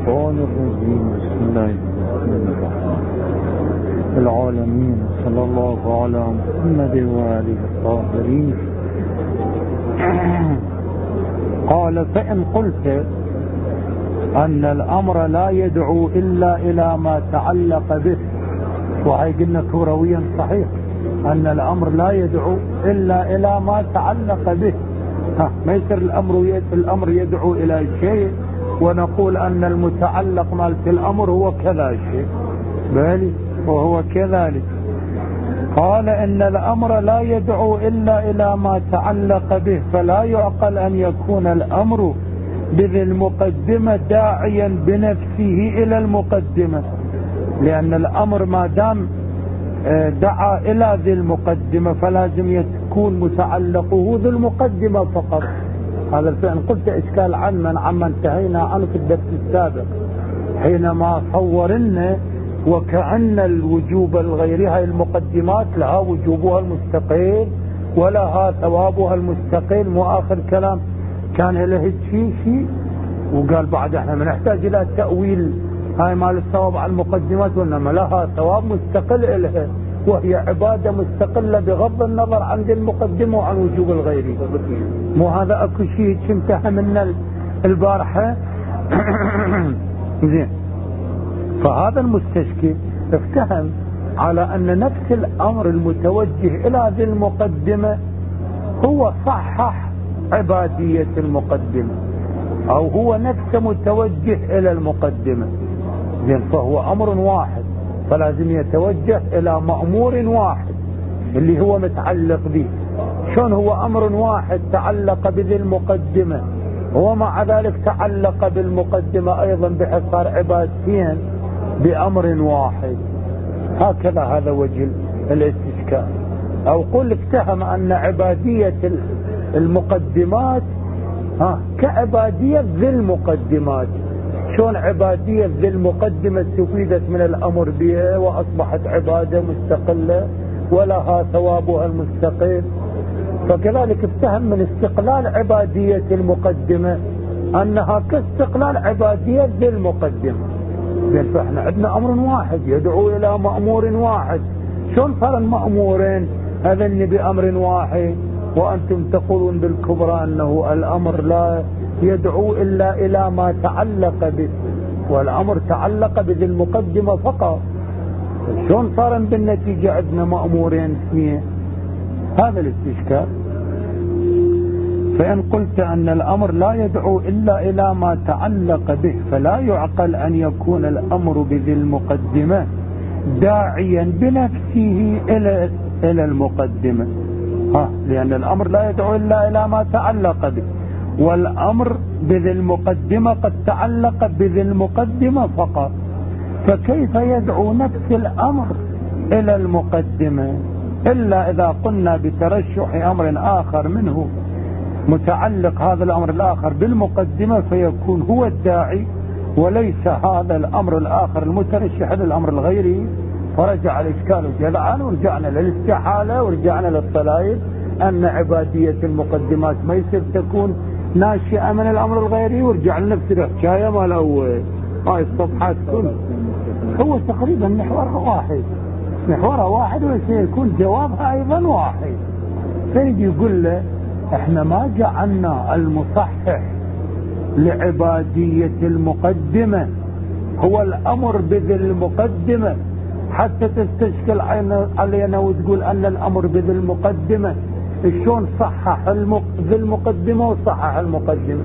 الشيطان الرجيم. بسم الله الرحمن الرحيم. العالمين صلى الله على محمد وآله الطاهرين. قال: فإن قلت أن الأمر لا يدعو إلا إلى ما تعلق به، وهي قلنا كرويا صحيح أن الأمر لا يدعو إلا إلى ما تعلق به. ما يصير الأمر يدعو إلى شيء ونقول أن المتعلق مالت الأمر هو كذا شيء، بل وهو كذلك. قال: إن الأمر لا يدعو إلا إلى ما تعلق به، فلا يعقل أن يكون الأمر بذي المقدمة داعيا بنفسه إلى المقدمة، لأن الأمر ما دام دعا إلى ذي المقدمة فلازم يكون متعلقه ذي المقدمة فقط. هذا الفعل قلت إشكال عما انتهينا عنه في الدرس السابق، حينما صورنا وكأن الوجوب الغيري، هاي المقدمات لها وجوبها المستقيل ولها ثوابها المستقيل. مو آخر كلام كان له شيء وقال بعد احنا ما نحتاج الى تأويل هاي مال الثواب على المقدمات، وانما لها ثواب مستقل لها، وهي عبادة مستقلة بغض النظر عن المقدمة وعن وجوب الغيري. مو هذا اكو شيء انتهى منا البارحة. زين، فهذا المستشكل افتهم على ان نفس الامر المتوجه الى ذي المقدمة هو صحح عبادية المقدمة، او هو نفسه متوجه الى المقدمة. زين، فهو امر واحد فلازم يتوجه الى مأمور واحد اللي هو متعلق به. شلون هو امر واحد تعلق بذي المقدمة ومع ذلك تعلق بالمقدمة ايضا بحيث صار عبادتين بامر واحد؟ هكذا هذا وجه الاستشكال. او قل اتهم ان عبادية المقدمات كعبادية ذي المقدمات. شلون عبادية ذي المقدمة استفيدت من الأمر بها وأصبحت عبادة مستقلة ولها ثوابها المستقل؟ فكذلك اتهم من استقلال عبادية المقدمة أنها كاستقلال عبادية ذي المقدمة. فإحنا عندنا أمر واحد يدعو إلى مأمور واحد. شلون صار المأمورين هذن بأمر واحد وأنتم تقولون بالكبرى أنه الأمر لا يدعو إلا إلى ما تعلق به، والأمر تعلق بذي المقدمة فقط؟ شلون صار بالنتيجة عندنا مأمورين اثنين؟ هذا الاستشكال. فإن قلت أن الأمر لا يدعو إلا إلى ما تعلق به، فلا يعقل أن يكون الأمر بذي المقدمة داعيا بنفسه إلى المقدمة. لأن الأمر لا يدعو إلا إلى ما تعلق به، والأمر بذي المقدمة قد تعلق بذي المقدمة فقط، فكيف يدعو نفس الأمر إلى المقدمة؟ إلا إذا قلنا بترشح أمر آخر منه متعلق هذا الأمر الآخر بالمقدمة فيكون هو الداعي وليس هذا الأمر الآخر المترشح للأمر الغيري. فرجع الإشكال جذعا ورجعنا للاستحالة ورجعنا للطلائل أن عبادية المقدمات ما يصير تكون ناشئة من الأمر الغيري، ورجع لنفس الحكاية مال أول هاي الصفحات كلها. هو تقريبا محورها واحد وسيكون جوابها أيضا واحد. فيجي يقول له احنا ما جعلنا المصحح لعبادية المقدمة هو الأمر بذي المقدمة حتى تستشكل علينا وتقول أن الأمر بذي المقدمة. شلون صحح ذي المقدمة وصحح المقدمة؟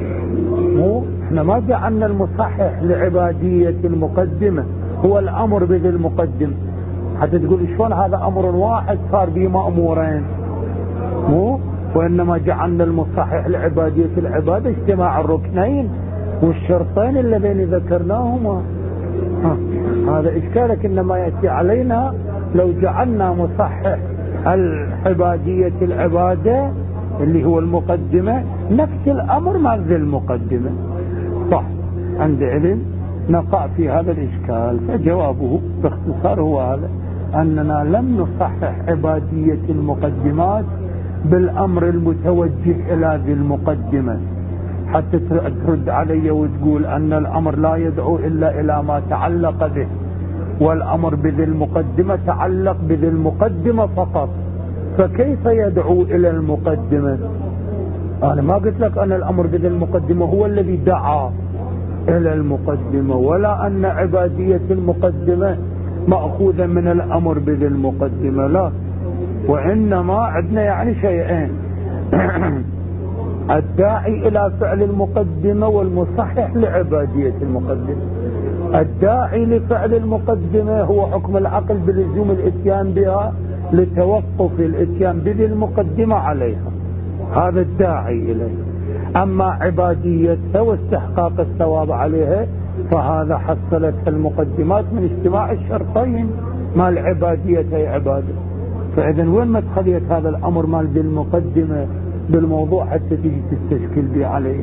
مو احنا ما جعلنا المصحح لعبادية المقدمة هو الأمر بذي المقدمة حتى تقول شلون هذا أمر واحد صار به مأمورين. مو وإنما جعلنا المصحح لعبادية العبادة اجتماع الركنين والشرطين اللذين ذكرناهما. هذا إشكالك إنما يأتي علينا لو جعلنا مصحح العبادية العبادة اللي هو المقدمة نفس الأمر مع ذي المقدمة. صح، عند علم نقع في هذا الإشكال. فجوابه باختصار هو هذا، أننا لم نصحح عبادية المقدمات بالأمر المتوجه إلى ذي المقدمة، حتى ترد علي وتقول أن الأمر لا يدعو إلا إلى ما تعلق به، والأمر بذي المقدمة تعلق بذي المقدمة فقط، فكيف يدعو إلى المقدمة؟ أنا ما قلت لك أن الأمر بذي المقدمة هو الذي دعا إلى المقدمة، ولا أن عبادية المقدمة مأخوذة من الأمر بذي المقدمة، لا، وإنما عندنا يعني شيئين: الداعي إلى فعل المقدمة والمصحح لعبادية المقدمة. الداعي لفعل المقدمة هو حكم العقل بلزوم الاتيان بها لتوقف الاتيان بذي المقدمة عليها، هذا الداعي إليه. أما عباديتها واستحقاق الثواب عليها فهذا حصلت المقدمات من اجتماع الشرطين مال عبادية هي عبادة. فإذا وين مدخلية هذا الأمر مال بالمقدمة بالموضوع حتى تيجي تستشكل به عليه؟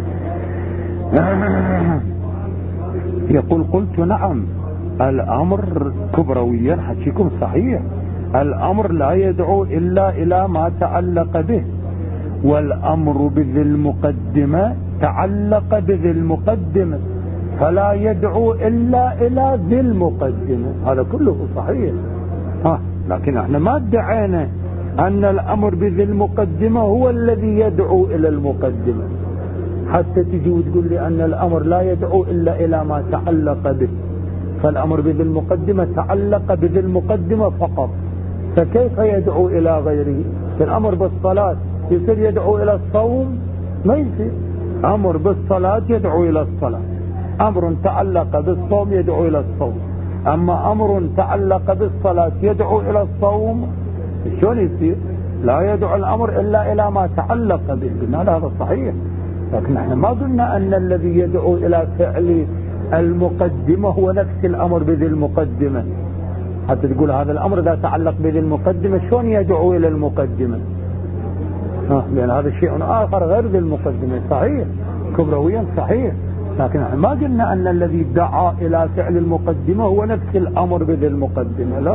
يقول: قلت نعم، الأمر كبرويا حكيكم صحيح، الأمر لا يدعو إلا إلى ما تعلق به، والأمر بذي المقدمة تعلق بذي المقدمة، فلا يدعو إلا إلى ذي المقدمة. هذا كله صحيح، لكن احنا ما ادعينا أن الأمر بذي المقدمة هو الذي يدعو إلى المقدمة، حتى تجي وتقول لي أن الأمر لا يدعو إلا إلى ما تعلق به، فالأمر بذي المقدمة تعلق بذي المقدمة فقط، فكيف يدعو إلى غيره؟ الأمر بالصلاة يصير يدعو إلى الصوم؟ ما يصير. أمر بالصلاة يدعو إلى الصلاة، أمر تعلق بالصوم يدعو إلى الصوم، أما أمر تعلق بالصلاة يدعو إلى الصوم شلون يصير؟ لا يدعو الأمر إلا إلى ما تعلق به. قلنا هذا صحيح، لكن احنا ما قلنا أن الذي يدعو إلى فعل المقدمة هو نفس الأمر بذي المقدمة، حتى تقول هذا الأمر إذا تعلق بذي المقدمة شلون يدعو إلى المقدمة؟ لأن هذا شيء آخر غير ذي المقدمة. صحيح كبرويا صحيح، لكن احنا ما قلنا أن الذي دعا إلى فعل المقدمة هو نفس الأمر بذي المقدمة، لا.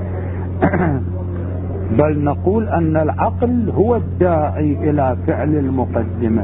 بل نقول أن العقل هو الداعي إلى فعل المقدمة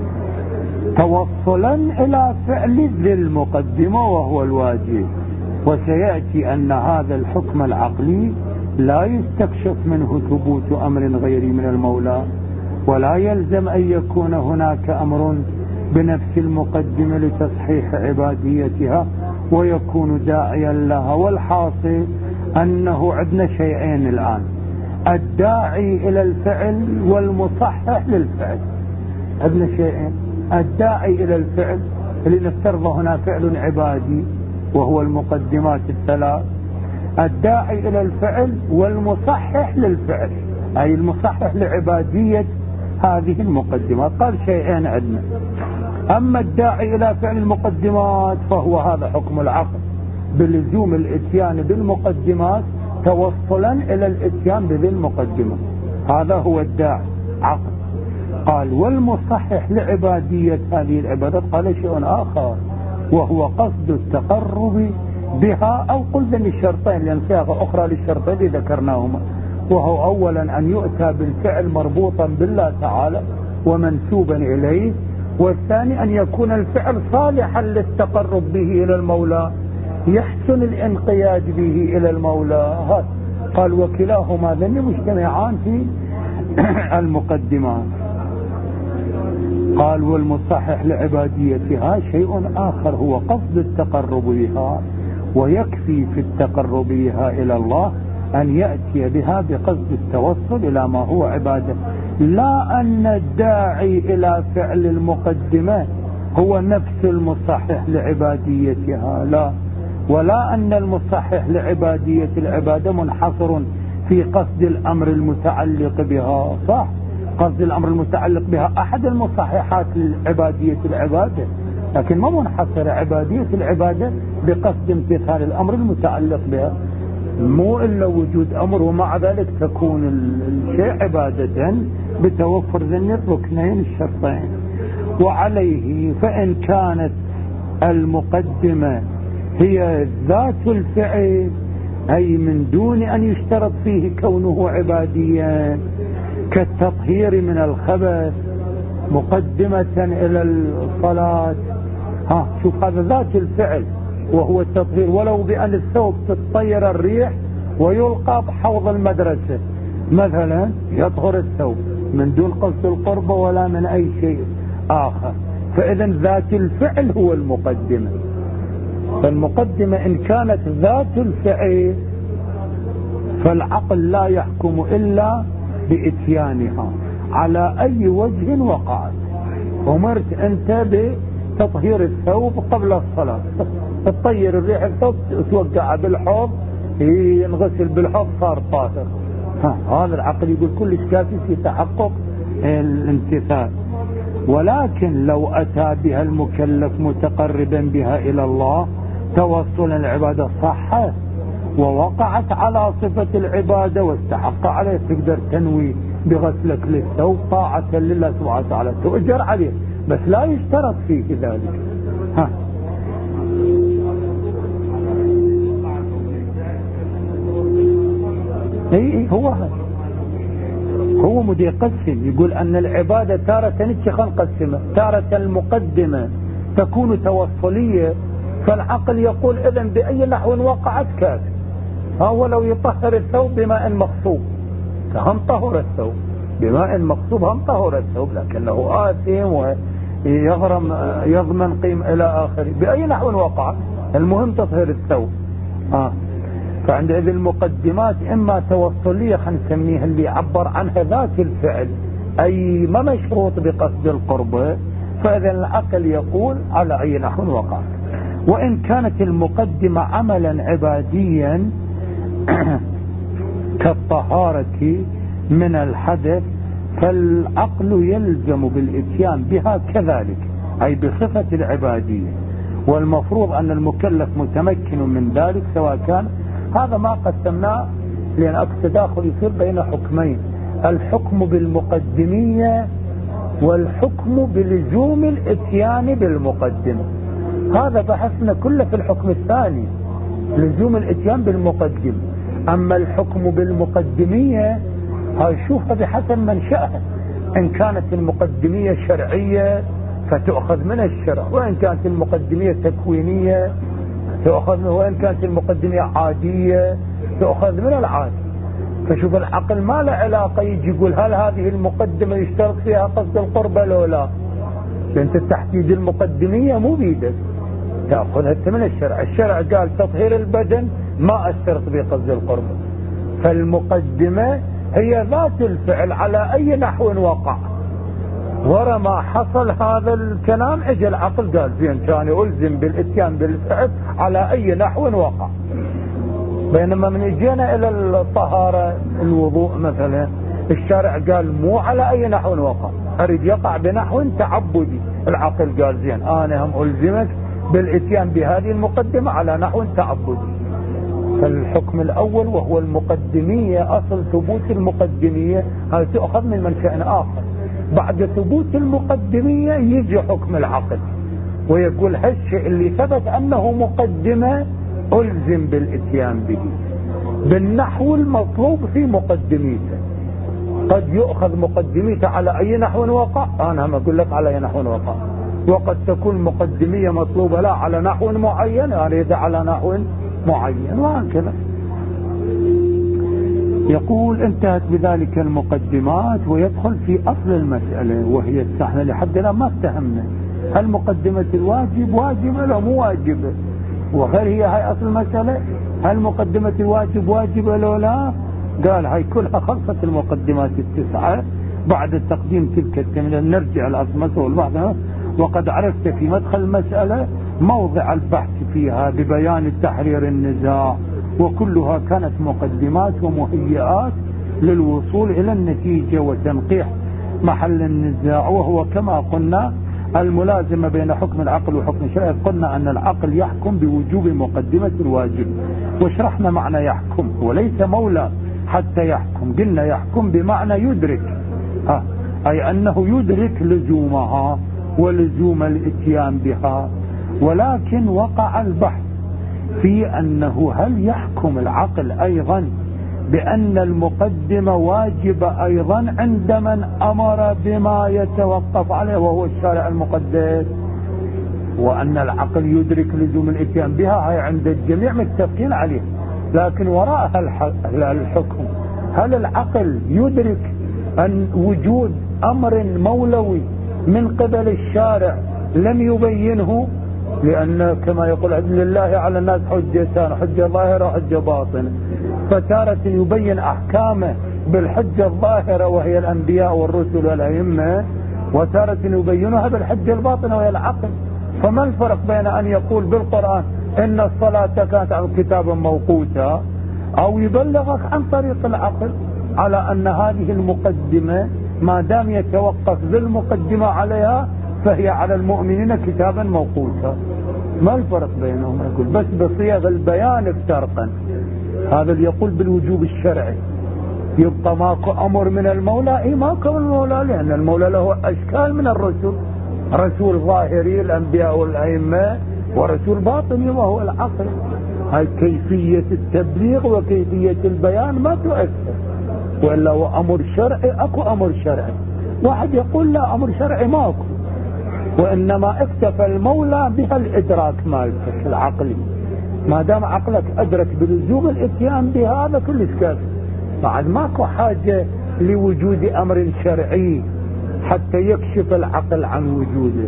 توصلا إلى فعل ذي المقدمة وهو الواجب. وسيأتي أن هذا الحكم العقلي لا يستكشف منه ثبوت أمر غير من المولى، ولا يلزم أن يكون هناك أمر بنفس المقدمة لتصحيح عباديتها ويكون داعيا لها. والحاصل أنه عندنا شيئين الآن: الداعي إلى الفعل والمصحح للفعل. عندنا شيئين: الداعي إلى الفعل اللي نفترض هنا فعل عبادي وهو المقدمات الثلاث، الداعي إلى الفعل والمصحح للفعل أي المصحح لعبادية هذه المقدمات. قال شيئين عندنا: أما الداعي إلى فعل المقدمات فهو هذا حكم العقل بلزوم الاتيان بالمقدمات توصلا إلى الاتيان بذي المقدمة، هذا هو الداعي عقل. قال: والمصحح لعبادية هذه العبادات قال شيء آخر وهو قصد التقرب بها، أو قل ذني الشرطين لأن صيغة أخرى للشرطين ذكرناهما، وهو أولا أن يؤتى بالفعل مربوطا بالله تعالى ومنسوبا إليه، والثاني أن يكون الفعل صالحا للتقرب به إلى المولى يحسن الانقياد به إلى المولى. قال: وكلاهما ذني مجتمعان في المقدمات. قال: والمصحح لعباديتها شيء آخر هو قصد التقرب بها، ويكفي في التقرب بها إلى الله أن يأتي بها بقصد التوصل إلى ما هو عبادة، لا أن الداعي إلى فعل المقدمة هو نفس المصحح لعباديتها، لا، ولا أن المصحح لعبادية العبادة منحصر في قصد الأمر المتعلق بها. صح، قصد الأمر المتعلق بها أحد المصححات لعبادية العبادة، لكن ما منحصر عبادية العبادة بقصد امتثال الأمر المتعلق بها، مو إلا وجود أمر ومع ذلك تكون الشيء عبادة بتوفر ذني الركنين الشرطين. وعليه فإن كانت المقدمة هي ذات الفعل أي من دون أن يشترط فيه كونه عباديا كالتطهير من الخبث مقدمة إلى الصلاة. شوف هذا ذات الفعل وهو التطهير، ولو بأن الثوب تتطير الريح ويلقى بحوض المدرسة مثلا يطهر الثوب من دون قصد القربة ولا من أي شيء آخر. فإذا ذات الفعل هو المقدمة. فالمقدمة إن كانت ذات الفعل فالعقل لا يحكم إلا بإتيانها على أي وجه وقعت. أمرت أنت بتطهير الثوب قبل الصلاة، تطير الريح الثوب توقع بالحوض ينغسل بالحوض صار طاهر. هذا العقل يقول كلش كافي في تحقق الامتثال. ولكن لو أتى بها المكلف متقربا بها إلى الله توصلا العبادة صحت ووقعت على صفة العبادة واستحق عليه، تقدر تنوي بغسلك للثوب طاعة لله سبحانه وتعالى تؤجر عليه، بس لا يشترط فيه ذلك. اي هو مدي يقسم، يقول ان العبادة تارة نقسمها، تارة المقدمة تكون توصلية فالعقل يقول اذن باي نحو وقعت كافي. هو لو يطهر الثوب بماء مغصوب هم طهر الثوب، بماء مغصوب هم طهر الثوب، لكنه آثم ويغرم يضمن قيم الى اخره باي نحو وقع، المهم تطهير الثوب. فعندئذ المقدمات اما توصلية نسميها اللي يعبر عنها ذات الفعل اي ما مشروط بقصد القربة، فاذا العقل يقول على اي نحو وقع. وان كانت المقدمة عملا عباديا كالطهارة من الحدث فالعقل يلزم بالاتيان بها كذلك اي بصفة العبادية، والمفروض ان المكلف متمكن من ذلك سواء كان هذا ما قسمناه، لان التداخل يصير بين حكمين، الحكم بالمقدمية والحكم بلزوم الاتيان بالمقدمة. هذا بحثنا كله في الحكم الثاني، لزوم الاتيان بالمقدم. اما الحكم بالمقدمية هاي شوفها بحسب منشأها، ان كانت المقدمية شرعية فتؤخذ من الشرع، وان كانت المقدمية تكوينية تؤخذ، وان كانت المقدمية عادية تؤخذ من العادي. فشوف العقل ما له علاقة يجي يقول هل هذه المقدمة يشترط فيها قصد القربة لو لا، لأنت التحديد المقدمية مو بيدك، تأخذها من الشرع. الشرع قال تطهير البدن ما اشترط بقصد القربة، فالمقدمة هي ذات الفعل على أي نحو وقع. ورا ما حصل هذا الكلام اجى العقل قال زين كان ألزم بالاتيان بالفعل على أي نحو وقع. بينما من اجينا الى الطهارة الوضوء مثلا الشارع قال مو على اي نحو وقع، اريد يقع بنحو تعبدي، العقل قال زين انا هم الزمك بالاتيان بهذه المقدمة على نحو تعبدي. فالحكم الاول وهو المقدمية، اصل ثبوت المقدمية هذه تؤخذ من منشأ اخر، بعد ثبوت المقدمية يجي حكم العقل ويقول هالشيء اللي ثبت انه مقدمة ألزم بالاتيان به بالنحو المطلوب في مقدميته. قد يؤخذ مقدميته على أي نحو وقع، أنا هم أقول لك على أي نحو وقع، وقد تكون مقدمية مطلوبة لا على نحو معين، أريد على نحو معين، وهكذا. يقول انتهت بذلك المقدمات ويدخل في أصل المسألة وهي السحنة. لحد الآن ما اتهمنا هل مقدمة الواجب واجبة لو مو واجبة، وهل هي أصل المسألة هل مقدمة الواجب واجبة لو لا. قال هاي كلها خلصت المقدمات التسعة بعد تقديم تلك التمثيل. نرجع الأصل مسألة البحث، وقد عرفت في مدخل المسألة موضع البحث فيها ببيان تحرير النزاع، وكلها كانت مقدمات ومهيئات للوصول إلى النتيجة وتنقيح محل النزاع، وهو كما قلنا الملازمة بين حكم العقل وحكم الشرع. قلنا أن العقل يحكم بوجوب مقدمة الواجب، وشرحنا معنى يحكم وليس مولى حتى يحكم، قلنا يحكم بمعنى يدرك، أي أنه يدرك لزومها ولزوم الاتيان بها. ولكن وقع البحث في أنه هل يحكم العقل أيضا بأن المقدمة واجبة أيضا عند من أمر بما يتوقف عليه وهو الشارع المقدس، وأن العقل يدرك لزوم الاتيان بها، هاي عند الجميع متفقين عليه. لكن وراء الحكم، هل العقل يدرك أن وجود أمر مولوي من قبل الشارع لم يبينه؟ لأن كما يقول لله على الناس حجتان، حجة ظاهرة وحجة باطنة، فتارة يبين أحكامه بالحجة الظاهرة وهي الأنبياء والرسل والأئمة، وتارة يبينها بالحجة الباطنة وهي العقل. فما الفرق بين أن يقول بالقرآن إن الصلاة كانت على كتابا موقوتا، أو يبلغك عن طريق العقل على أن هذه المقدمة ما دام يتوقف بالمقدمة عليها فهي على المؤمنين كتابا موقوتا؟ ما الفرق بينهم؟ يقول بس بصيغ البيان افترقا. هذا اللي يقول بالوجوب الشرعي، يبقى ماكو أمر من المولى. اي ماكو من المولى، لأن المولى له أشكال من الرسل، رسول ظاهري الأنبياء والأئمة، ورسول باطني وهو العقل. هاي كيفية التبليغ وكيفية البيان ما تؤثر، وإلا هو أمر شرعي. أكو أمر شرعي، واحد يقول لا أمر شرعي ماكو، وإنما اكتفى المولى بها الإدراك مالك العقلي. ما دام عقلك أدرك بلزوم الاتيان بهذا كل كافي، بعد ماكو حاجة لوجود أمر شرعي حتى يكشف العقل عن وجوده.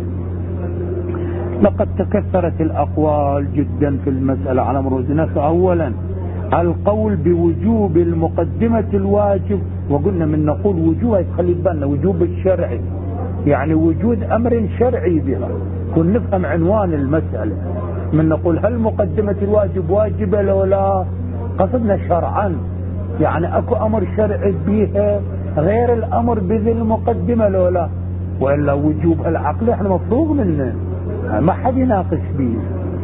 لقد تكثرت الأقوال جدا في المسألة على مرودنا. أولا القول بوجوب المقدمة الواجب، وقلنا من نقول وجوب يتخلي بالنا وجوب الشرعي، يعني وجود أمر شرعي بها. كن نفهم عنوان المسألة، من نقول هل مقدمة الواجب واجبة لو لا، قصدنا شرعا، يعني اكو أمر شرعي بها غير الأمر بذي المقدمة لو لا، وإلا وجوب العقل احنا مفروغ منه ما حد يناقش به.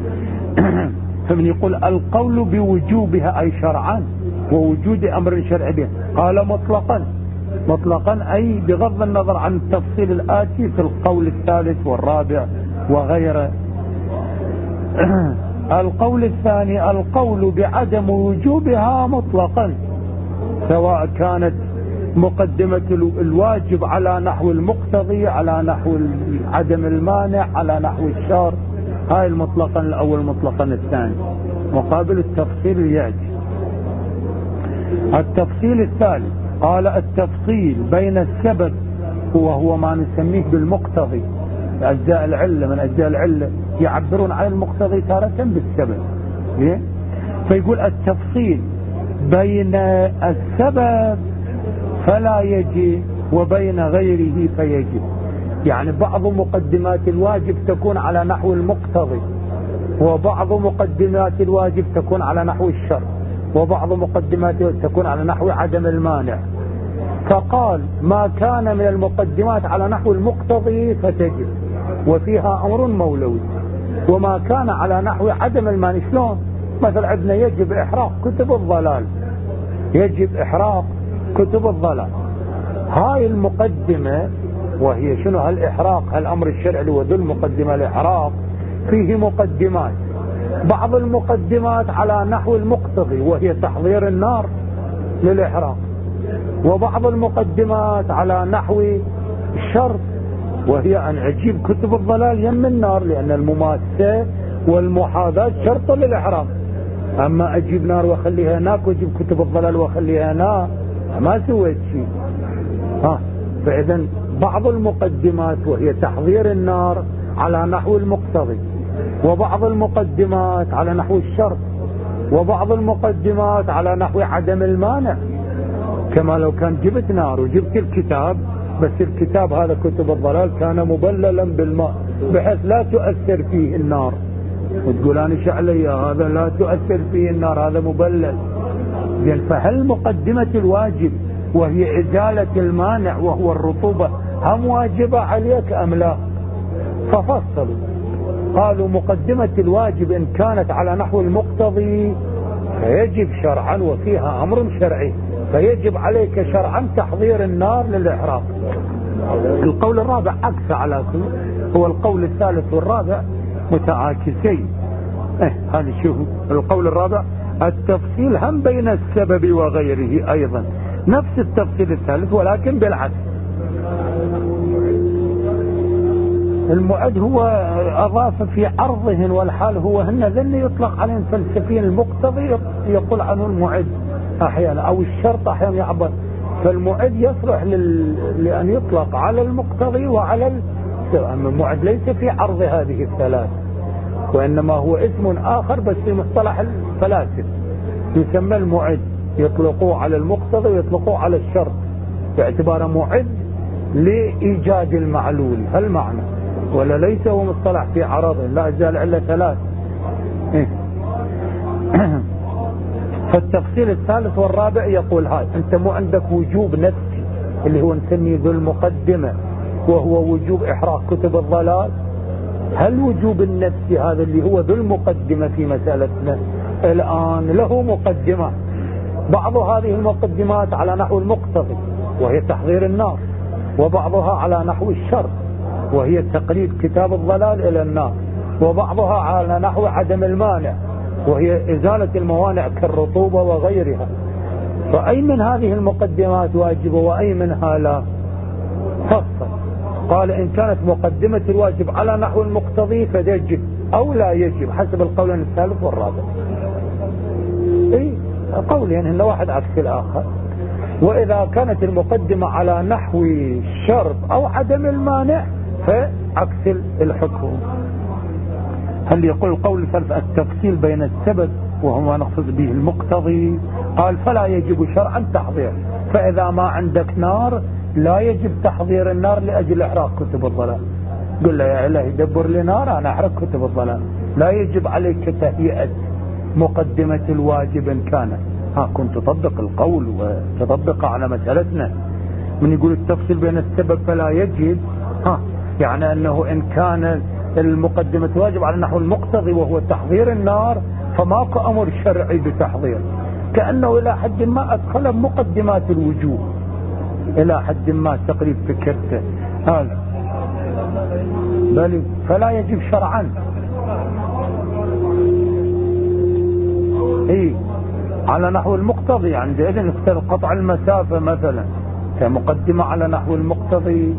فمن يقول القول بوجوبها أي شرعا ووجود أمر شرعي بها، قال مطلقا. مطلقا أي بغض النظر عن التفصيل الآتي في القول الثالث والرابع وغيره. القول الثاني القول بعدم وجوبها مطلقا، سواء كانت مقدمة الواجب على نحو المقتضي، على نحو عدم المانع، على نحو الشرط. هاي المطلقا الأول. مطلقا الثاني مقابل التفصيل يأتي. التفصيل الثالث قال التفصيل بين السبب وهو ما نسميه بالمقتضي، أجزاء العلة، من أجزاء العلة يعبرون عن المقتضي تارة بالسبب. فيقول التفصيل بين السبب فلا يجب وبين غيره فيجب. يعني بعض مقدمات الواجب تكون على نحو المقتضي، وبعض مقدمات الواجب تكون على نحو الشرط، وبعض مقدمات تكون على نحو عدم المانع. فقال ما كان من المقدمات على نحو المقتضي فتجب وفيها أمر مولوي، وما كان على نحو عدم المانع. شلون؟ مثلا عندنا يجب إحراق كتب الضلال، يجب إحراق كتب الضلال. هاي المقدمة وهي شنو؟ هالإحراق، هالأمر الشرعي اللي هو ذو المقدمة الإحراق، فيه مقدمات. بعض المقدمات على نحو المقتضي وهي تحضير النار للإحراق، وبعض المقدمات على نحو الشرط وهي أن أجيب كتب الضلال يم النار، لأن المماسة والمحاذاة شرط للإحراق. أما أجيب نار وأخليها هناك وأجيب كتب الضلال وأخليها هنا، ما سويت شيء. فإذا بعض المقدمات وهي تحضير النار على نحو المقتضي، وبعض المقدمات على نحو الشرط، وبعض المقدمات على نحو عدم المانع. كما لو كان جبت نار وجبت الكتاب، بس الكتاب هذا كتب الضلال كان مبللا بالماء بحيث لا تؤثر فيه النار، وتقول أنا شعلي هذا لا تؤثر فيه النار، هذا مبلل. فهل مقدمة الواجب وهي إزالة المانع وهو الرطوبة هم واجبة عليك أم لا؟ ففصلوا قالوا مقدمة الواجب إن كانت على نحو المقتضي فيجب شرعا وفيها أمر شرعي، فيجب عليك شرعا تحضير النار للإحراق. القول الرابع عكس على كل، هو القول الثالث والرابع متعاكسين. هذا شوفوا القول الرابع التفصيل هم بين السبب وغيره أيضا نفس التفصيل الثالث ولكن بالعكس. المعد هو أضاف في عرضهن والحال هو هن ذن يطلق عليهم فلسفيا. المقتضي يقول عنه المعد أحيانا أو الشرط أحيانا يعبر. فالمعد يصلح لأن يطلق على المقتضي وعلى المعد ليس في عرض هذه الثلاث وإنما هو اسم آخر بس في مصطلح الفلاسفة يسمى المعد. يطلقوه على المقتضي ويطلقوه على الشرط باعتباره معد لإيجاد المعلول. هل معنى ولا ليس هو مصطلح في عرضه؟ لا زال إلا ثلاث. فالتفصيل الثالث والرابع يقول هاي أنت مو عندك وجوب نفسي اللي هو نسميه ذو المقدمة وهو وجوب إحراق كتب الضلال. هل وجوب النفسي هذا اللي هو ذو المقدمة في مسألتنا الآن له مقدمة؟ بعض هذه المقدمات على نحو المقتضي وهي تحضير النار وبعضها على نحو الشر وهي تقليد كتاب الضلال إلى النار وبعضها على نحو عدم المانع وهي إزالة الموانع كالرطوبة وغيرها. فأي من هذه المقدمات واجبة وأي منها لا؟ فصل قال إن كانت مقدمة الواجب على نحو المقتضي فيجب أو لا يجب حسب القولين الثالث والرابع. قولين هن واحد عكس الآخر. وإذا كانت المقدمة على نحو الشرط أو عدم المانع فعكس الحكم. هل يقول القول الثالث التفصيل بين السبب وهو ما نقصد به المقتضي قال فلا يجب شرعا تحضير. فإذا ما عندك نار لا يجب تحضير النار لأجل إحراق كتب الضلال. قل له يا إلهي دبر لي نار أنا أحرق كتب الضلال. لا يجب عليك تهيئة مقدمة الواجب إن كان كنت تطبق القول وتطبق على مسألتنا. من يقول التفصيل بين السبب فلا يجب يعني أنه إن كان المقدمة واجب على نحو المقتضي وهو تحضير النار فماكو أمر شرعي بتحضير كأنه إلى حد ما أدخل مقدمات الوجوب إلى حد ما تقريب فكرته هذا بل فلا يجب شرعا. على نحو المقتضي عندئذ نفترض قطع المسافة مثلا كمقدمة على نحو المقتضي.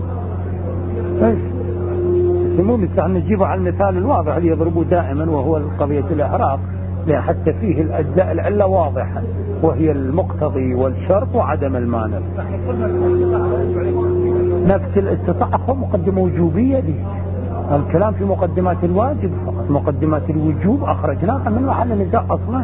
مو مستحيل نجيبه على المثال الواضح اللي يضربه دائما وهو قضية الإحراق لأن حتى فيه الأجزاء العلة واضحة وهي المقتضي والشرط وعدم المانع. نفس الاستطاعة هو مقدمة وجوبية دي. الكلام في مقدمات الواجب فقط. مقدمات الوجوب أخرجناها من محل نزاع أصلا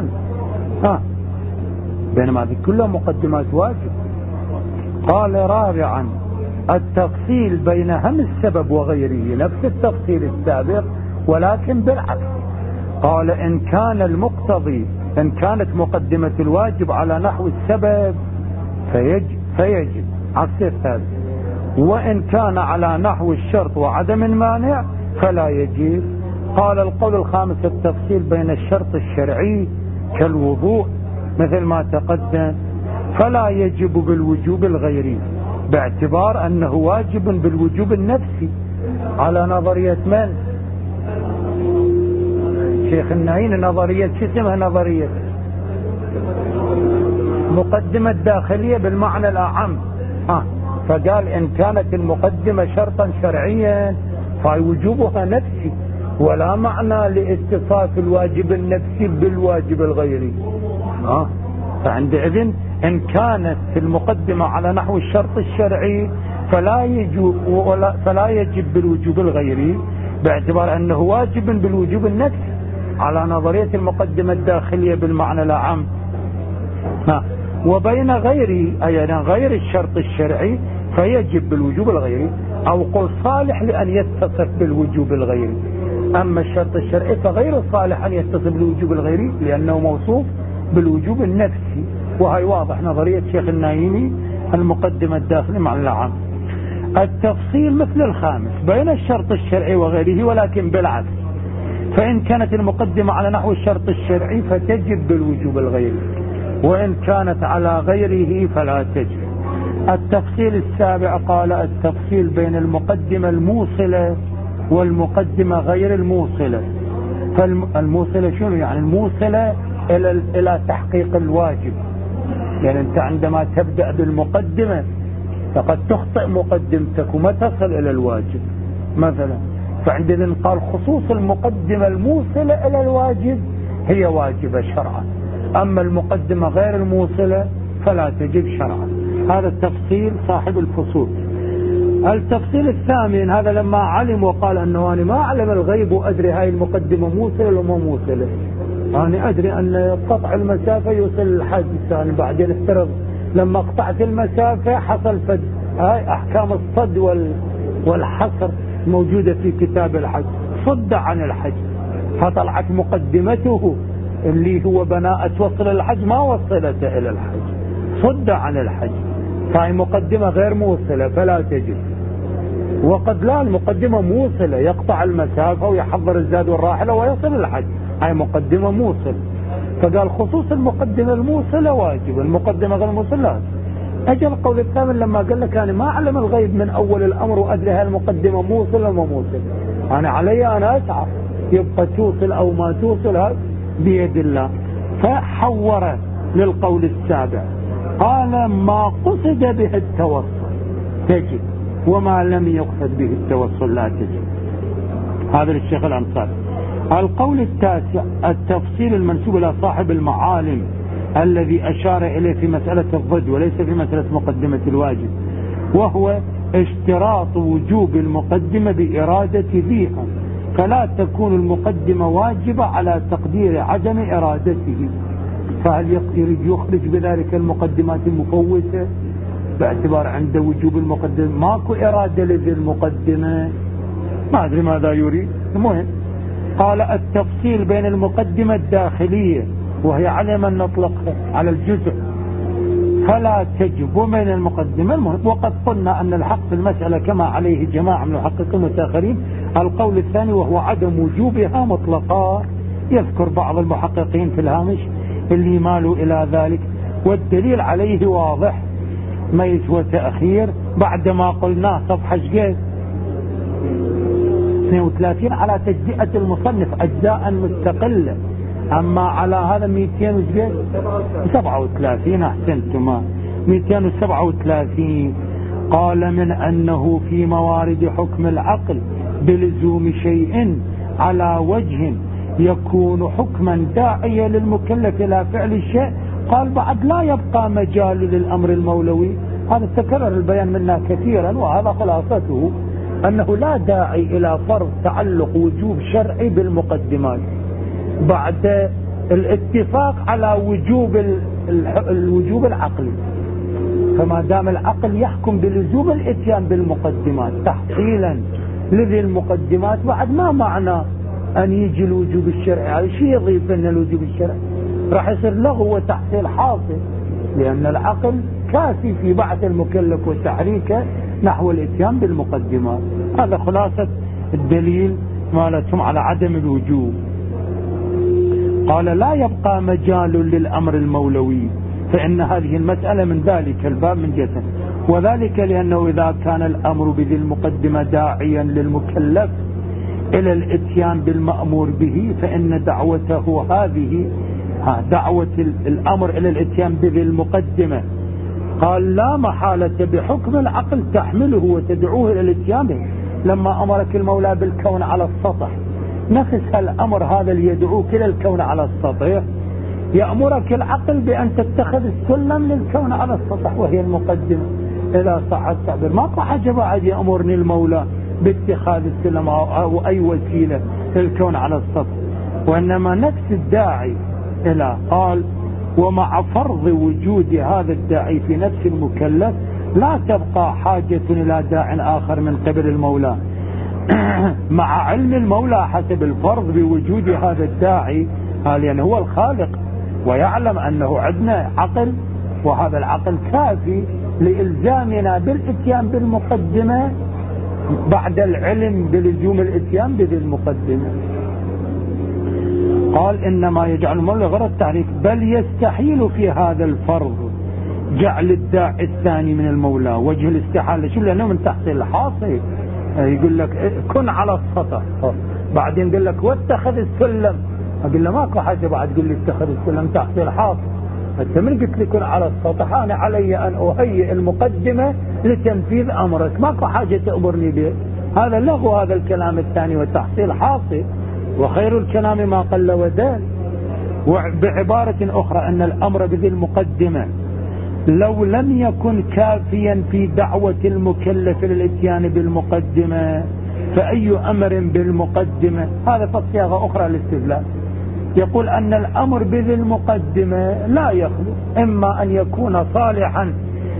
بينما هذه كلها مقدمات واجب. قال رابعا التفصيل بين هم السبب وغيره نفس التفصيل السابق ولكن بالعكس. قال إن كان المقتضي إن كانت مقدمة الواجب على نحو السبب فيجب عكس الثالث. وإن كان على نحو الشرط وعدم المانع فلا يجب. قال القول الخامس التفصيل بين الشرط الشرعي كالوضوء مثل ما تقدم فلا يجب بالوجوب الغيري باعتبار أنه واجب بالوجوب النفسي على نظرية من؟ شيخ النعين نظرية شو اسمها نظرية مقدمة داخلية بالمعنى الأعم. فقال إن كانت المقدمة شرطا شرعيا فوجوبها نفسي ولا معنى لاتصاف الواجب النفسي بالواجب الغيري. فعندئذ إن كانت المقدمة على نحو الشرط الشرعي فلا يجب بالوجوب الغيري باعتبار أنه واجب بالوجوب النفسي على نظرية المقدمة الداخلية بالمعنى العام. وبين غيره أي غير الشرط الشرعي فيجب بالوجوب الغيري أو قل صالح لأن يتصف بالوجوب الغيري. أما الشرط الشرعي فغير صالح أن يتصف بالوجوب الغيري لأنه موصوف بالوجوب النفسي. وهي واضح نظرية شيخ النايمي المقدمة الداخلية مع العام. التفصيل مثل الخامس بين الشرط الشرعي وغيره ولكن بالعكس. فإن كانت المقدمة على نحو الشرط الشرعي فتجب بالوجوب الغيري وإن كانت على غيره فلا تجب. التفصيل السابع قال التفصيل بين المقدمة الموصلة والمقدمة غير الموصلة. فالموصلة شنو يعني؟ الموصلة إلى تحقيق الواجب. يعني أنت عندما تبدأ بالمقدمة فقد تخطئ مقدمتك وما تصل إلى الواجب مثلا. فعندنا قال خصوص المقدمة الموصلة إلى الواجب هي واجبة شرعا، أما المقدمة غير الموصلة فلا تجب شرعا. هذا التفصيل صاحب الفصول. التفصيل الثامن، هذا لما علم وقال أنه أنا ما أعلم الغيب وأدري هاي المقدمة موصلة وما موصلة، أنا أدري أن قطع المسافة يوصل الحج الثاني، بعدين افترض لما قطعت المسافة حصل فد. هاي أحكام الصد والحصر موجودة في كتاب الحج، صد عن الحج فطلعت مقدمته اللي هو بناء توصل الحج ما وصلته إلى الحج، صد عن الحج، فهي مقدمة غير موصلة فلا تجب. وقد لا، المقدمة موصلة يقطع المسافة ويحضر الزاد والراحلة ويصل الحج، هاي مقدمة موصل. فقال خصوص المقدمة الموصلة واجب، المقدمة غير موصلة. أجل القول الثامن لما قال لك أنا ما أعلم الغيب من أول الأمر وأدري هالمقدمة موصلة وما موصل، أنا علي أنا أسعى يبقى توصل أو ما توصل هذا بيد الله. فحور للقول السابع قال ما قصد به التوصل تجب، وما لم يقصد به التوصل لا تجب. هذا الشيخ الأنصاري. القول التاسع التفصيل المنسوب إلى صاحب المعالم الذي أشار إليه في مسألة الضد وليس في مسألة مقدمة الواجب، وهو اشتراط وجوب المقدمة بإرادة ذيها، فلا تكون المقدمة واجبة على تقدير عدم إرادته. فهل يريد يخرج بذلك المقدمات المفوتة باعتبار عند وجوب المقدمة ماكو إرادة لذي المقدمة؟ ما أدري ماذا يريد. المهم قال التفصيل بين المقدمة الداخلية وهي على من نطلقها على الجزء فلا تجب، وبين المقدمة المهم. وقد قلنا أن الحق في المسألة كما عليه جماعة من المحققين المتأخرين القول الثاني وهو عدم وجوبها مطلقا. يذكر بعض المحققين في الهامش اللي مالوا إلى ذلك، والدليل عليه واضح ميز وتأخير بعدما قلناه صفحة شقيت 32 على تجزئة المصنف أجزاء مستقلة، أما على هذا 237 أحسنتما 237 قال من أنه في موارد حكم العقل بلزوم شيء على وجه يكون حكما داعيا للمكلف إلى فعل الشيء، قال بعد لا يبقى مجال للأمر المولوي. هذا تكرر البيان منا كثيرا، وهذا خلاصته أنه لا داعي إلى فرض تعلق وجوب شرعي بالمقدمات بعد الاتفاق على الوجوب العقلي. فما دام العقل يحكم بلزوم الاتيان بالمقدمات تحصيلا لذي المقدمات، بعد ما معنى أن يجي الوجوب الشرعي؟ على شيء يضيف لنا الوجوب الشرعي؟ راح يصير لغو وتحصيل حاصل، لأن العقل كافي في بعث المكلف وتحريكه نحو الاتيان بالمقدمات. هذا خلاصة الدليل مالتهم على عدم الوجوب. قال لا يبقى مجال للأمر المولوي، فإن هذه المسألة من ذلك الباب من جهة، وذلك لأنه إذا كان الأمر بذي المقدمة داعيا للمكلف إلى الاتيان بالمأمور به، فإن دعوته هذه دعوة الأمر إلى الاتيان بذي المقدمة قال لا محالة بحكم العقل تحمله وتدعوه إلى الاتيان به. لما أمرك المولى بالكون على السطح، نفس الأمر هذا اللي يدعوك إلى الكون على السطح، يأمرك العقل بأن تتخذ السلم للكون على السطح وهي المقدمة. إذا صح التعبير ماكو حاجة بعد يأمرني المولى باتخاذ السلم أو أي وسيلة للكون على السطح، وإنما نفس الداعي إلى قال ومع فرض وجود هذا الداعي في نفس المكلف لا تبقى حاجة إلى داع آخر من قبل المولى مع علم المولى حسب الفرض بوجود هذا الداعي، لأنه هو الخالق ويعلم أنه عندنا عقل، وهذا العقل كافي لإلزامنا بالاتيان بالمقدمة بعد العلم بلزوم الاتيان بذي المقدمة. قال إنما يجعل المولى غير التعريف، بل يستحيل في هذا الفرض جعل الداعي الثاني من المولى. وجه الاستحالة شو؟ لأنه من تحصيل الحاصل. يقول لك كن على السطح، بعدين يقول لك واتخذ السلم أقول له ماكو حاجة بعد تقول لي اتخذ السلم تحصيل حاصل. أنت من قلت لي كن على السطح، أنا علي أن أهيئ المقدمة لتنفيذ أمرك، ماكو حاجة تأمرني به. هذا لغو هذا الكلام الثاني، وتحصيل حاصل وخير الكلام ما قل ودل. وبعبارة أخرى أن الأمر بذي المقدمة لو لم يكن كافيا في دعوة المكلف للاتيان بالمقدمة فأي أمر بالمقدمة. هذا تصيغة أخرى للاستدلال. يقول أن الأمر بذي المقدمة لا يخلو إما أن يكون صالحا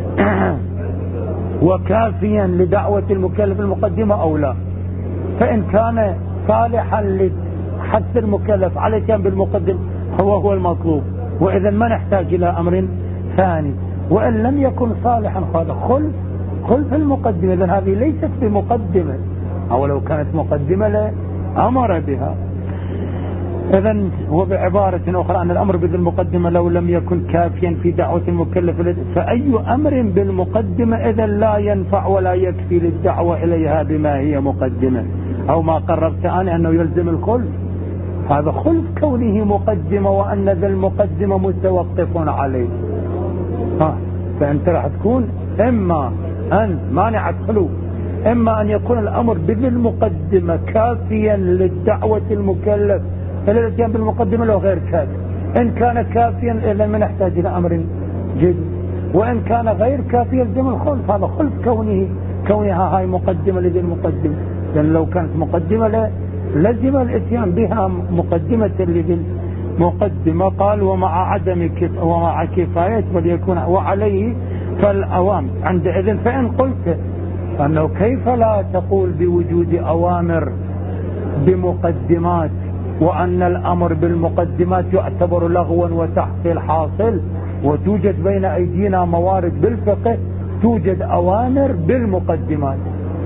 وكافيا لدعوة المكلف المقدمة أو لا. فإن كان صالحا لحث المكلف على الاتيان بالمقدمة هو المطلوب، وإذا ما نحتاج إلى أمر ثاني. وإن لم يكن صالحا هذا خلف المقدمة، إذن هذه ليست بمقدمة، أو لو كانت مقدمة لأمر بها. إذن وبعبارة أخرى أن الأمر بذي المقدمة لو لم يكن كافيا في دعوة المكلف فأي أمر بالمقدمة إذن لا ينفع ولا يكفي للدعوة إليها بما هي مقدمة، أو ما قررت أنا أنه يلزم الخلف. هذا خلف كونه مقدمة وأن ذا المقدمة متوقف عليه. فأنت راح تكون إما أن مانعة خلو، إما أن يكون الأمر بذي المقدمة كافيا للدعوة المكلف إلى الاتيان بالمقدمة لو غير كافي. إن كان كافيا إذا ما نحتاج إلى أمر جديد، وإن كان غير كافي يلزم الخلف. هذا خلف كونها هاي مقدمة لذي المقدمة، لأن لو كانت مقدمة لزم الاتيان بها مقدمة لذي المقدمة. قال ومع كفاية وليكون وعليه فالأوامر عندئذ. فإن قلت أنه كيف لا تقول بوجود أوامر بمقدمات وأن الأمر بالمقدمات يعتبر لغوا وتحصيل حاصل، وتوجد بين أيدينا موارد بالفقه توجد أوامر بالمقدمات.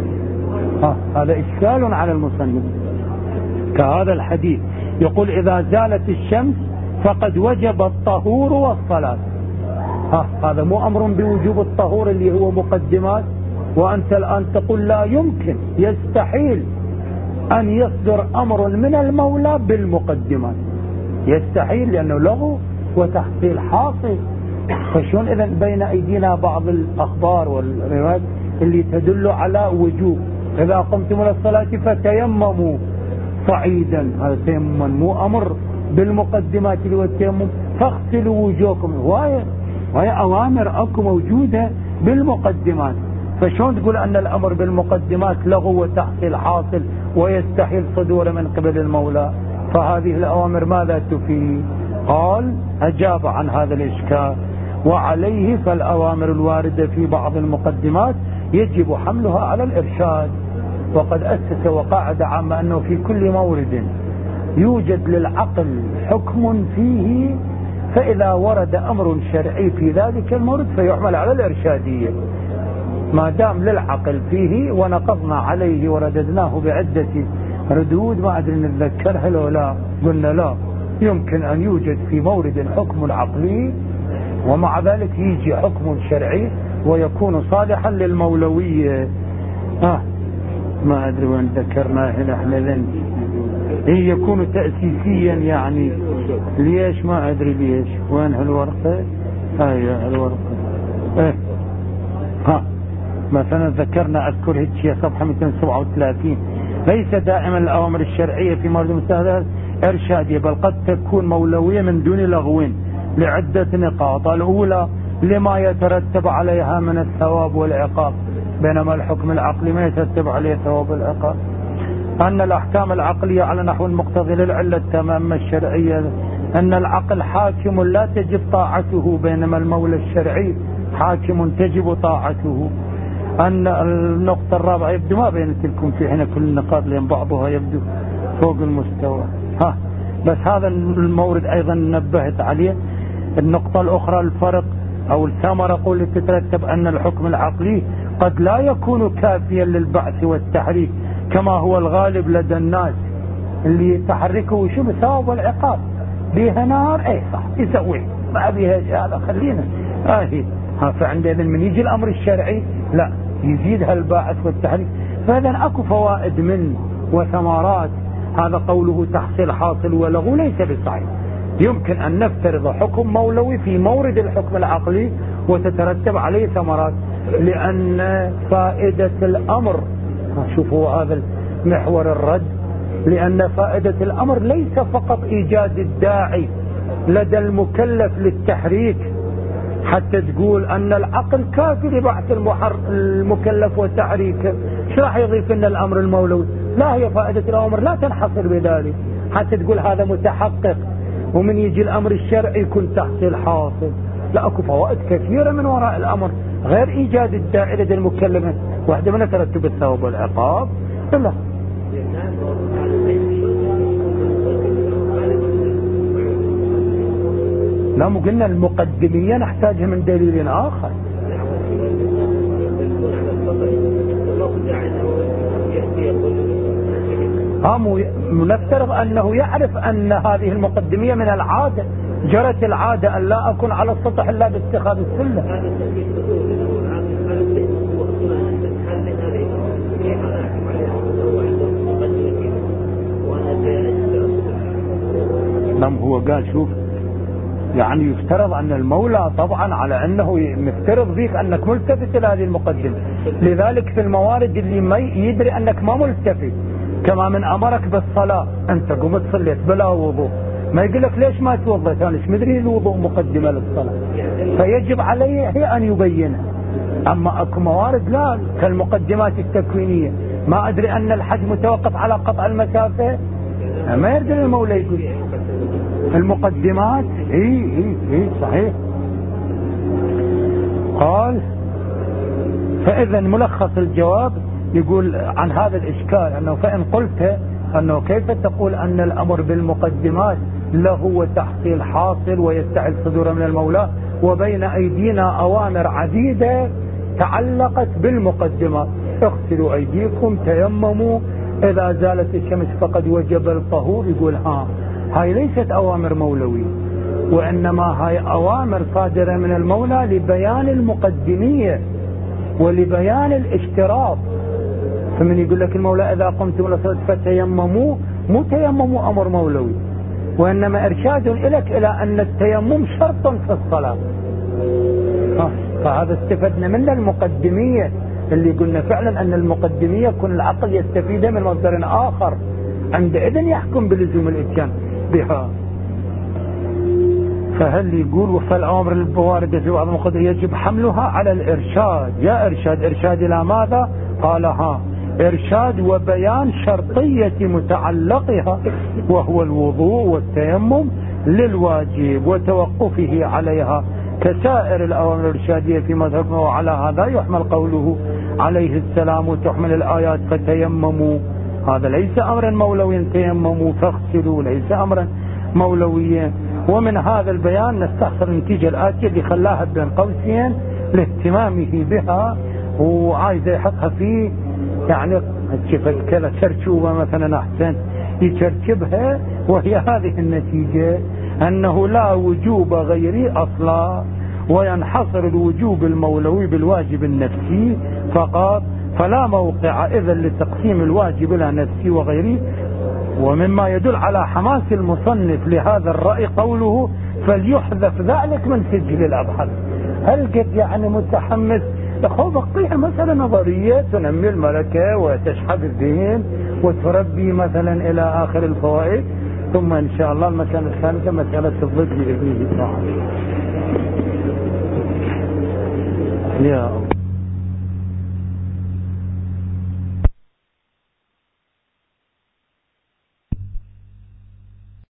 هذا إشكال على المصنف. كهذا الحديث يقول إذا زالت الشمس فقد وجب الطهور والصلاة. هذا مو أمر بوجوب الطهور اللي هو مقدمات، وأنت الآن تقول لا يمكن يستحيل أن يصدر أمر من المولى بالمقدمات، يستحيل لأنه لغو وتحصيل حاصل. فشون إذن بين أيدينا بعض الأخبار والروايات اللي تدل على وجوب إذا قمتم إلى الصلاة فتيمموا صعيدا، هذا تيمم مو أمر بالمقدمات اللي هو التيمم فاغسلوا وجوهكم، وهي أوامر أكو موجودة بالمقدمات. فشون تقول أن الأمر بالمقدمات لغو وتحصيل حاصل ويستحيل صدور من قبل المولى؟ فهذه الأوامر ماذا تفيد؟ قال أجاب عن هذا الإشكال وعليه فالأوامر الواردة في بعض المقدمات يجب حملها على الإرشاد. وقد أسس وقاعد عامة أنه في كل مورد يوجد للعقل حكم فيه، فإذا ورد أمر شرعي في ذلك المورد فيحمل على الإرشادية ما دام للعقل فيه. ونقضنا عليه ورددناه بعدة ردود ما أدري نتذكرها لو لا، قلنا لا يمكن أن يوجد في مورد حكم عقلي ومع ذلك يجي حكم شرعي ويكون صالحا للمولوية. ما أدري وين ذكرناه نحن ذن يكون تأسيسيا يعني. ليش ما أدري ليش. وين هالورقة؟ هاي الورقة. مثلا ذكرنا أذكر هيك صفحة 237 ليس دائما الأوامر الشرعية في مورد المستهدف إرشادية، بل قد تكون مولوية من دون لغوين لعدة نقاط. الأولى لما يترتب عليها من الثواب والعقاب، بينما الحكم العقلي ما يترتب عليه الثواب والعقاب. أن الأحكام العقلية على نحو المقتضي للعلة التامة الشرعية، أن العقل حاكم لا تجب طاعته، بينما المولى الشرعي حاكم تجب طاعته. أن النقطة الرابعة يبدو ما بينت لكم في حين كل النقاط لأن بعضها يبدو فوق المستوى. بس هذا المورد أيضا نبهت عليه. النقطة الأخرى الفرق أو الثمرة قول تترتب أن الحكم العقلي قد لا يكون كافيا للبعث والتحريك كما هو الغالب لدى الناس اللي تحركه شو الثواب والعقاب بيها نار صح يسوي ما بيها هذا خلينا فعندنا من يجي الأمر الشرعي لا يزيد هالباعث والتحريك. فإذا أكو فوائد منه وثمرات هذا قوله تحصيل حاصل وله ليس بصحيح. يمكن أن نفترض حكم مولوي في مورد الحكم العقلي وتترتب عليه ثمرات، لأن فائدة الأمر، شوفوا هذا محور الرد، لأن فائدة الأمر ليس فقط إيجاد الداعي لدى المكلف للتحريك حتى تقول أن العقل كافي لبعث المكلف وتحريكه، شو راح يضيف لنا الأمر المولوي؟ لا، هي فائدة الأمر لا تنحصر بذلك حتى تقول هذا متحقق ومن يجي الأمر الشرعي يكون تحصيل حاصل. لا، أكو فوائد كثيرة من وراء الأمر غير إيجاد الداعي لدى المكلف، واحدة من ترتب الثواب والعقاب. لا، لا، مو قلنا المقدمية نحتاجها من دليل آخر. نفترض أنه يعرف أن هذه المقدمية من العادة، جرت العادة أن لا أكون على السطح إلا باتخاذ السلة. نعم، هو قال شوف، يعني يفترض أن المولى طبعا على أنه مفترض فيك أنك ملتفت إلى هذه المقدمة، لذلك في الموارد اللي ما يدري أنك ما ملتفت، كما من أمرك بالصلاة أنت قمت صليت بلا وضوء، ما يقول لك ليش ما توضيت، أنا مدري الوضوء مقدمة للصلاة، فيجب عليه هي أن يبينها. أما أكو موارد لا، كالمقدمات التكوينية، ما أدري أن الحج متوقف على قطع المسافة، ما يرجع المولى يقول المقدمات. اي صحيح. قال فإذا ملخص الجواب يقول عن هذا الإشكال أنه فإن قلت أنه كيف تقول أن الأمر بالمقدمات له وتحصيل حاصل ويستعد صدور من المولى، وبين أيدينا أوامر عديدة تعلقت بالمقدمات، اغسلوا أيديكم، تيمموا، إذا زالت الشمس فقد وجب الطهور. يقول هاي ليست أوامر مولوية، وإنما هاي أوامر صادرة من المولى لبيان المقدمية ولبيان الاشتراط. فمن يقول لك المولى إذا قمتم إلى الصلاة فتيمموا، مو تيمموا أمر مولوي، وإنما إرشاد إليك إلى أن التيمم شرط في الصلاة. فهذا استفدنا من المقدمية اللي قلنا فعلا أن المقدمية يكون العقل يستفيد من مصدر آخر، عندئذ يحكم بلزوم الإتيان بها. فهل يقول فالأمر الواردة في بعض المقدمات يجب حملها على الإرشاد. يا إرشاد إلى ماذا؟ قال إرشاد وبيان شرطية متعلقها، وهو الوضوء والتيمم للواجب وتوقفه عليها كسائر الأوامر الإرشادية في مذهبنا. وعلى هذا يحمل قوله عليه السلام وتحمل الآيات فتيمموا، هذا ليس أمرا مولويا، تيمموا فاغسلوا ليس أمرا مولويا. ومن هذا البيان نستحصل النتيجة الآتية اللي خلاها بين قوسين لاهتمامه بها، وعايز يحطها فيه يعني شفت كذا ترشوبة مثلا أحسن يتركبها، وهي هذه النتيجة أنه لا وجوب غيري أصلا، وينحصر الوجوب المولوي بالواجب النفسي فقط، فلا موقع إذن لتقسيم الواجب إلى نفسي وغيري. ومما يدل على حماس المصنف لهذا الرأي قوله فليحذف ذلك من سجل الأبحاث. هل قد يعني متحمس هو بقيها مثلا نظرية تنمي الملكة وتشحذ الذهن وتربي مثلا إلى آخر الفوائد، ثم إن شاء الله المسألة الثالثة مسألة الضد بإذنه تعالى. يا الله.